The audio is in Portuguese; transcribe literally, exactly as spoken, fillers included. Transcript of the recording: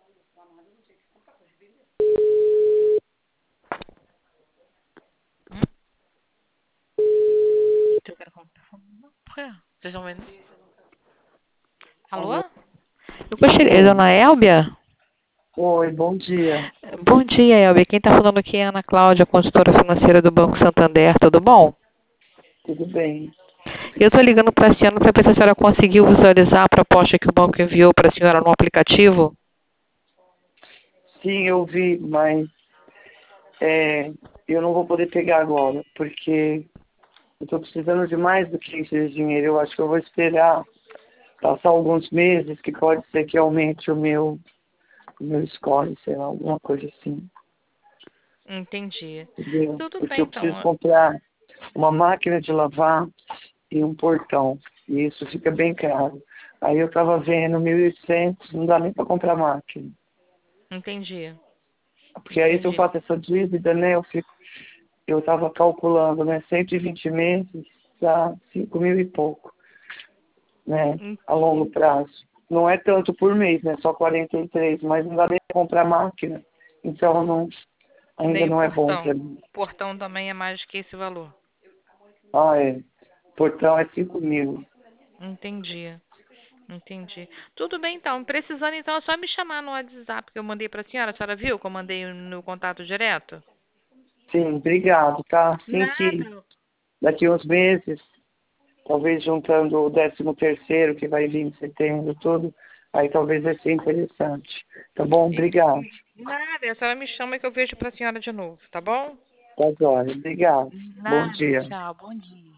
Hum? Eu quero comprar. Por quê? Vocês estão vendo? Alô? Alô? Eu gostaria, Oi. dona Elbia? Oi, bom dia. Bom dia, Elbia. Quem está falando aqui é a Ana Cláudia, consultora financeira do Banco Santander. Tudo bom? Tudo bem? Eu estou ligando para a senhora para ver se a senhora conseguiu visualizar a proposta que o banco enviou para a senhora no aplicativo. Sim, eu vi, mas é, eu não vou poder pegar agora, porque eu estou precisando de mais do que esse dinheiro. Eu acho que eu vou esperar passar alguns meses, que pode ser que aumente o meu, o meu score, sei lá, alguma coisa assim. Entendi. Entendeu? Tudo Porque bem, eu preciso então. comprar uma máquina de lavar e um portão. E isso fica bem caro. Aí eu estava vendo mil e oitocentos, não dá nem para comprar máquina. Entendi. Porque aí se eu Entendi. faço essa dívida, né, eu fico, eu estava calculando, né, cento e vinte meses dá cinco mil e pouco, né, En- a longo prazo. Não é tanto por mês, né, só quarenta e três, mas não dá nem para comprar máquina, então não, ainda Nem o não é bom portão. para mim. O portão também é mais que esse valor. Ah, é, portão é cinco mil. Entendi. Entendi. Tudo bem, então. Precisando, então, é só me chamar no WhatsApp que eu mandei para a senhora. A senhora viu que eu mandei no contato direto? Sim, obrigado, tá? Assim que Nada. daqui uns meses, talvez juntando o décimo terceiro, que vai vir em setembro, tudo, aí talvez vai ser interessante. Tá bom? Obrigado. Nada. A senhora me chama que eu vejo para a senhora de novo, tá bom? Tá jóia. Obrigado. Bom Nada. dia. Tchau. Bom dia.